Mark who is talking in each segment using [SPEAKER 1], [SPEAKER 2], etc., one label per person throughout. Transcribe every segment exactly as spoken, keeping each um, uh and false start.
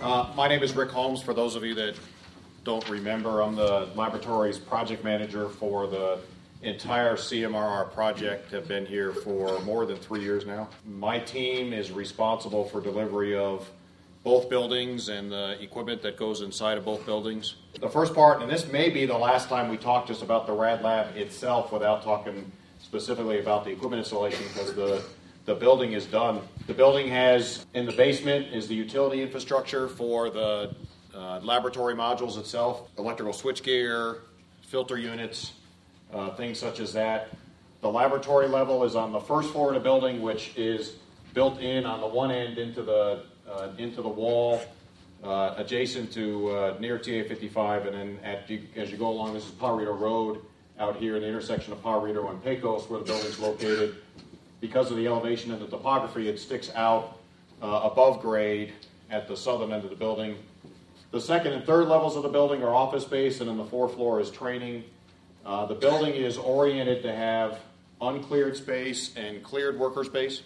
[SPEAKER 1] Uh, my name is Rick Holmes. For those of you that don't remember, I'm the laboratory's project manager for the entire C M R R project. Have been here for more than three years now. My team is responsible for delivery of both buildings and the equipment that goes inside of both buildings. The first part, and this may be the last time we talk just about the Rad Lab itself without talking specifically about the equipment installation, because the, the building is done. The building has, in the basement, is the utility infrastructure for the uh, laboratory modules itself, electrical switchgear, filter units, uh, things such as that. The laboratory level is on the first floor of the building, which is built in on the one end into the uh, into the wall, uh, adjacent to uh, near T A fifty-five, and then at, as you go along, this is Pajarito Road out here in the intersection of Pajarito and Pecos, where the building's located. Because of the elevation and the topography, it sticks out uh, above grade at the southern end of the building. The second and third levels of the building are office space, and then the fourth floor is training. Uh, the building is oriented to have uncleared space and cleared worker space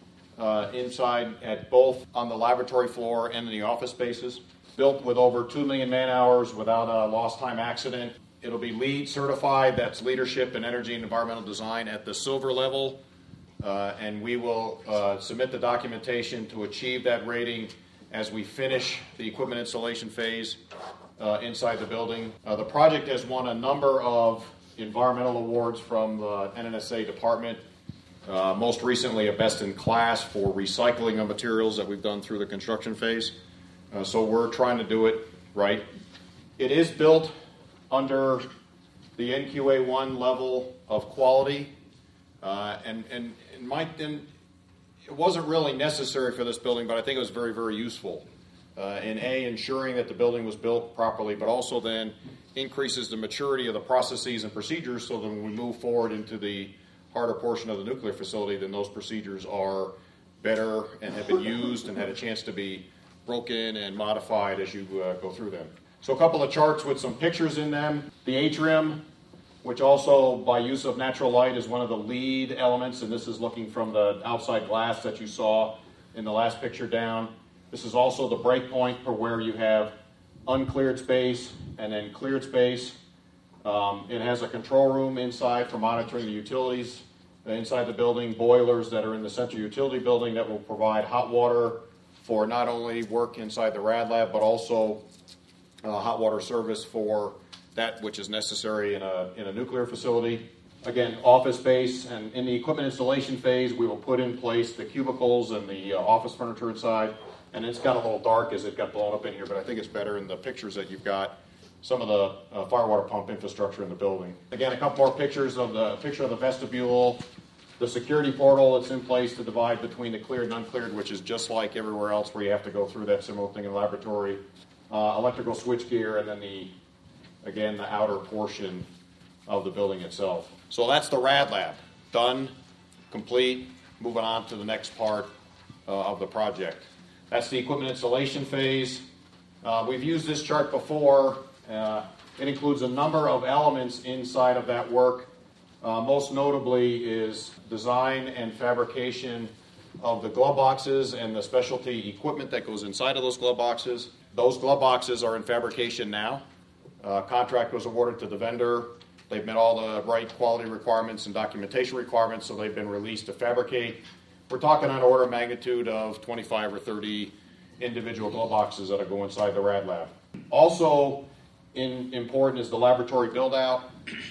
[SPEAKER 1] uh, inside at both on the laboratory floor and in the office spaces. Built with over two million man hours without a lost time accident. It'll be LEED certified, that's Leadership in Energy and Environmental Design, at the silver level. Uh, and we will uh, submit the documentation to achieve that rating as we finish the equipment installation phase uh, inside the building. Uh, the project has won a number of environmental awards from the N N S A department, uh, most recently a best in class for recycling of materials that we've done through the construction phase. Uh, so we're trying to do it right. It is built under the N Q A one level of quality. Uh, and and, and, my, and it wasn't really necessary for this building, but I think it was very, very useful uh, in A, ensuring that the building was built properly, but also then increases the maturity of the processes and procedures so that when we move forward into the harder portion of the nuclear facility, then those procedures are better and have been used and had a chance to be broken and modified as you uh, go through them. So a couple of charts with some pictures in them. The atrium, which also, by use of natural light, is one of the lead elements, and this is looking from the outside glass that you saw in the last picture down. This is also the break point for where you have uncleared space and then cleared space. Um, it has a control room inside for monitoring the utilities inside the building, boilers that are in the central utility building that will provide hot water for not only work inside the Rad Lab, but also uh, hot water service for that which is necessary in a, in a nuclear facility. Again, office space, and in the equipment installation phase, we will put in place the cubicles and the uh, office furniture inside. And it's got a little dark as it got blown up in here, but I think it's better in the pictures that you've got, some of the uh, fire water pump infrastructure in the building. Again, a couple more pictures of the picture of the vestibule, the security portal that's in place to divide between the cleared and uncleared, which is just like everywhere else where you have to go through that similar thing in the laboratory. Uh, electrical switchgear, and then the again, the outer portion of the building itself. So that's the Rad Lab. Done, complete, moving on to the next part uh, of the project. That's the equipment installation phase. Uh, we've used this chart before. Uh, it includes a number of elements inside of that work. Uh, most notably is design and fabrication of the glove boxes and the specialty equipment that goes inside of those glove boxes. Those glove boxes are in fabrication now. Uh, contract was awarded to the vendor. They've met all the right quality requirements and documentation requirements, so they've been released to fabricate. We're talking on order of magnitude of twenty-five or thirty individual glove boxes that'll go inside the Rad Lab. Also in, important is the laboratory build-out.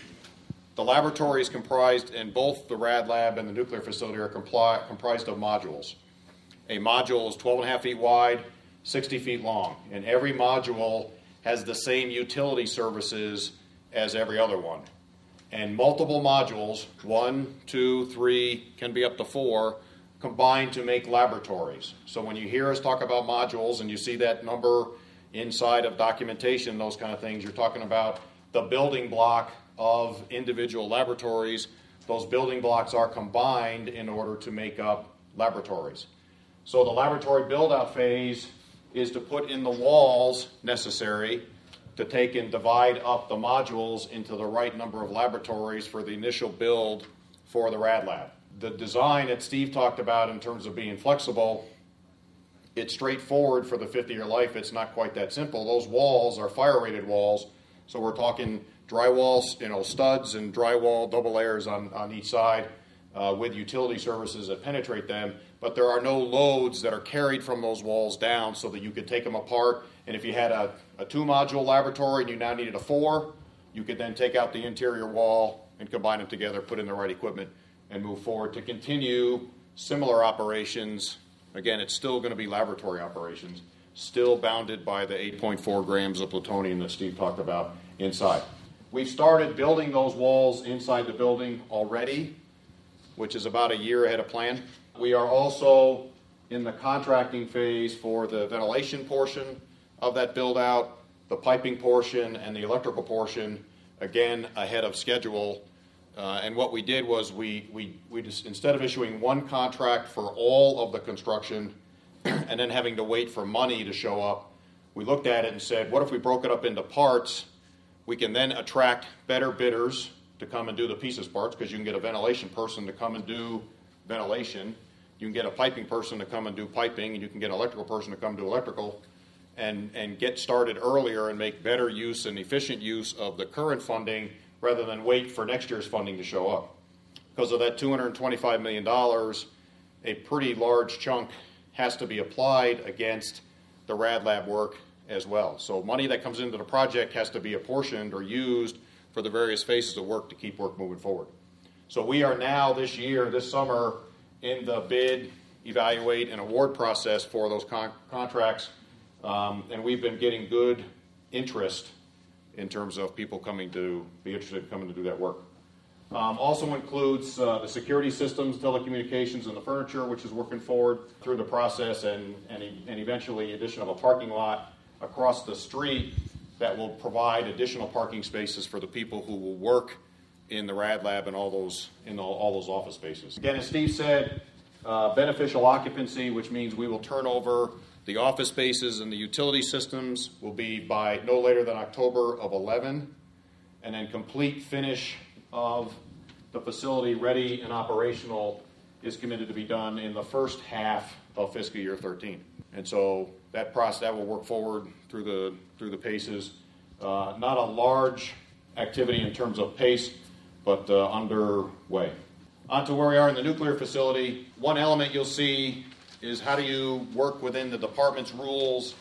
[SPEAKER 1] The laboratory is comprised, and both the Rad Lab and the nuclear facility are compli- comprised of modules. A module is twelve and a half feet wide, sixty feet long, and every module has the same utility services as every other one. And multiple modules, one, two, three, can be up to four, combined to make laboratories. So when you hear us talk about modules and you see that number inside of documentation, those kind of things, you're talking about the building block of individual laboratories. Those building blocks are combined in order to make up laboratories. So the laboratory build-out phase is to put in the walls necessary to take and divide up the modules into the right number of laboratories for the initial build for the Rad Lab. The design that Steve talked about in terms of being flexible it's straightforward for the fifty-year life. It's not quite that simple. Those walls are fire-rated walls, so we're talking drywall, you know, studs and drywall double layers on, on each side uh, with utility services that penetrate them, but there are no loads that are carried from those walls down so that you could take them apart. And if you had a, a two-module laboratory and you now needed a four, you could then take out the interior wall and combine them together, put in the right equipment, and move forward to continue similar operations. Again, it's still going to be laboratory operations, still bounded by the eight point four grams of plutonium that Steve talked about inside. We've started building those walls inside the building already, which is about a year ahead of plan. We are also in the contracting phase for the ventilation portion of that build-out, the piping portion, and the electrical portion, again, ahead of schedule. Uh, and what we did was we, we, we just, instead of issuing one contract for all of the construction and then having to wait for money to show up, we looked at it and said, what if we broke it up into parts? We can then attract better bidders to come and do the pieces parts, because you can get a ventilation person to come and do ventilation. You can get a piping person to come and do piping, and you can get an electrical person to come do electrical, and, and get started earlier and make better use and efficient use of the current funding rather than wait for next year's funding to show up. Because of that two hundred twenty-five million dollars, a pretty large chunk has to be applied against the Rad Lab work as well. So money that comes into the project has to be apportioned or used for the various phases of work to keep work moving forward. So we are now this year, this summer, in the bid, evaluate, and award process for those con- contracts, um, and we've been getting good interest in terms of people coming to be interested in coming to do that work. Um, also includes uh, the security systems, telecommunications, and the furniture, which is working forward through the process, and, and, and eventually addition of a parking lot across the street that will provide additional parking spaces for the people who will work in the Rad Lab and all those in all, all those office spaces. Again, as Steve said, uh, beneficial occupancy, which means we will turn over the office spaces and the utility systems will be by no later than October of eleven, and then complete finish of the facility ready and operational is committed to be done in the first half of fiscal year thirteen. And so that process that will work forward through the through the paces. Uh, not a large activity in terms of pace, but uh, underway. On to where we are in the nuclear facility. One element you'll see is how do you work within the department's rules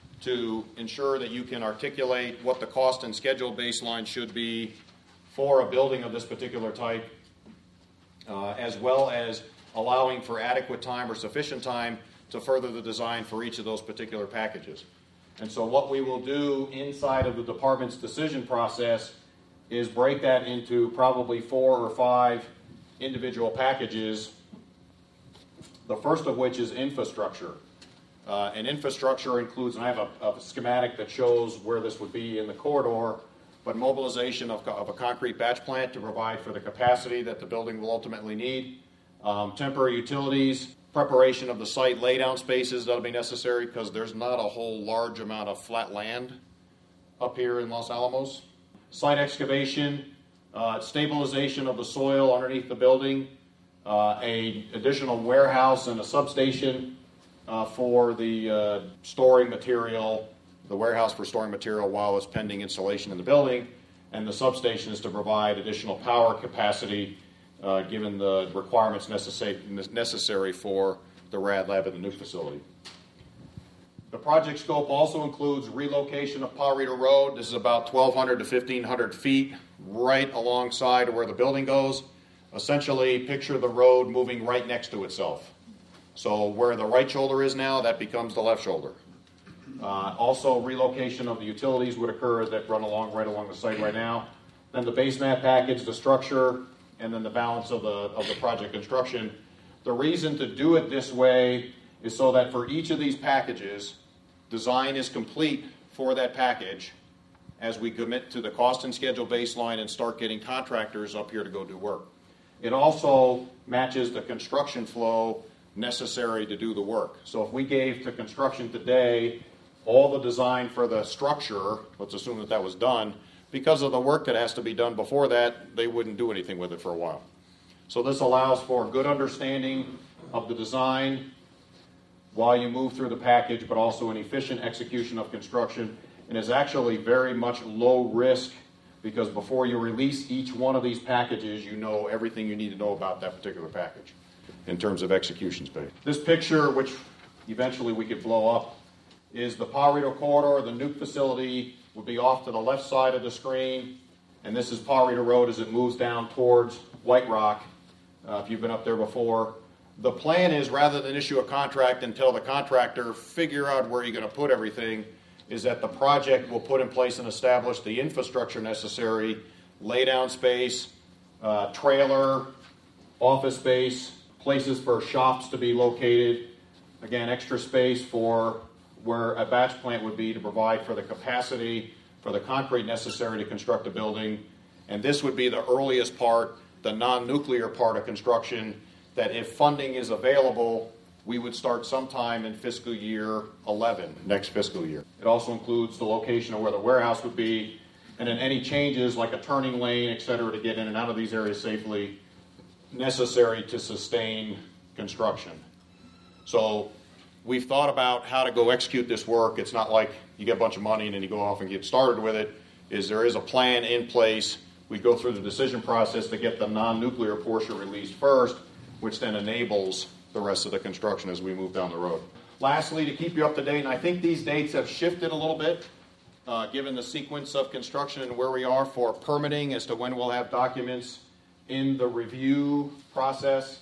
[SPEAKER 1] to ensure that you can articulate what the cost and schedule baseline should be for a building of this particular type, uh, as well as allowing for adequate time or sufficient time to further the design for each of those particular packages. And so what we will do inside of the department's decision process is break that into probably four or five individual packages, the first of which is infrastructure. Uh, and infrastructure includes, and I have a, a schematic that shows where this would be in the corridor, but mobilization of, of a concrete batch plant to provide for the capacity that the building will ultimately need, um, temporary utilities, preparation of the site laydown spaces that'll be necessary because there's not a whole large amount of flat land up here in Los Alamos, site excavation, uh, stabilization of the soil underneath the building, uh, a additional warehouse and a substation uh, for the uh, storing material, the warehouse for storing material while it's pending installation in the building, and the substation is to provide additional power capacity uh, given the requirements necessary, necessary for the Rad Lab at the new facility. The project scope also includes relocation of Paw Reader Road. This is about twelve hundred to fifteen hundred feet right alongside where the building goes. Essentially, picture the road moving right next to itself. So where the right shoulder is now, that becomes the left shoulder. Uh, also, relocation of the utilities would occur that run along right along the site right now. Then the base mat package, the structure, and then the balance of the of the project construction. The reason to do it this way is so that for each of these packages, design is complete for that package as we commit to the cost and schedule baseline and start getting contractors up here to go do work. It also matches the construction flow necessary to do the work. So if we gave to construction today all the design for the structure, let's assume that that was done, because of the work that has to be done before that, they wouldn't do anything with it for a while. So this allows for good understanding of the design, while you move through the package, but also an efficient execution of construction, and is actually very much low risk, because before you release each one of these packages, you know everything you need to know about that particular package in terms of execution space. This picture, which eventually we could blow up, is the Pajarito Corridor. The nuke facility would be off to the left side of the screen, and this is Pajarito Road as it moves down towards White Rock, uh, if you've been up there before. The plan is, rather than issue a contract until the contractor figure out where you're going to put everything, is that the project will put in place and establish the infrastructure necessary, lay down space, uh, trailer, office space, places for shops to be located, again, extra space for where a batch plant would be to provide for the capacity for the concrete necessary to construct a building. And this would be the earliest part, the non-nuclear part of construction, that if funding is available, we would start sometime in fiscal year eleven, next fiscal year. It also includes the location of where the warehouse would be, and then any changes like a turning lane, et cetera, to get in and out of these areas safely, necessary to sustain construction. So we've thought about how to go execute this work. It's not like you get a bunch of money and then you go off and get started with it. Is there is a plan in place. We go through the decision process to get the non-nuclear portion released first, which then enables the rest of the construction as we move down the road. Lastly, to keep you up to date, and I think these dates have shifted a little bit, uh, given the sequence of construction and where we are for permitting as to when we'll have documents in the review process.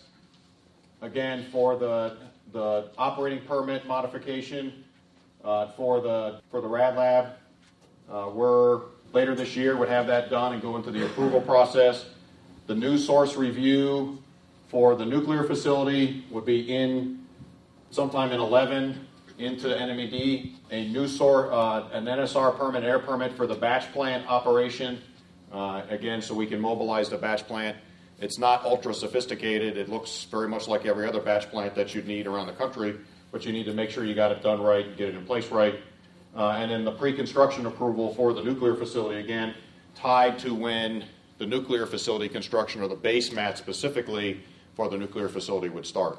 [SPEAKER 1] Again, for the the operating permit modification uh, for the for the rad lab, uh, we're later this year would have that done and go into the approval process. The new source review for the nuclear facility would be in sometime in eleven into N M E D. A new source, uh, an N S R permit, air permit for the batch plant operation. Uh, again, so we can mobilize the batch plant. It's not ultra sophisticated. It looks very much like every other batch plant that you'd need around the country, but you need to make sure you got it done right and get it in place right. Uh, and then the pre-construction approval for the nuclear facility, again, tied to when the nuclear facility construction, or the base mat specifically for the nuclear facility, would start.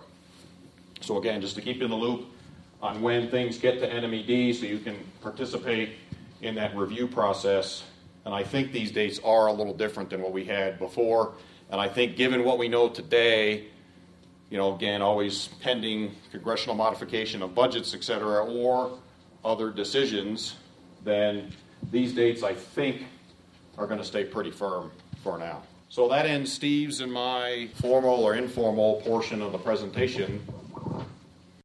[SPEAKER 1] So again, just to keep you in the loop on when things get to N M E D so you can participate in that review process. And I think these dates are a little different than what we had before. And I think given what we know today, you know, again, always pending congressional modification of budgets, et cetera, or other decisions, then these dates, I think, are going to stay pretty firm for now. So that ends Steve's and my formal or informal portion of the presentation.